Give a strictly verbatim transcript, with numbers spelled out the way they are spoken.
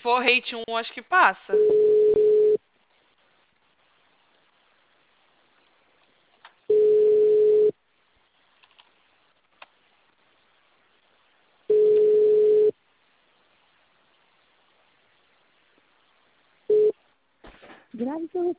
for rate um, acho que passa. Grave seu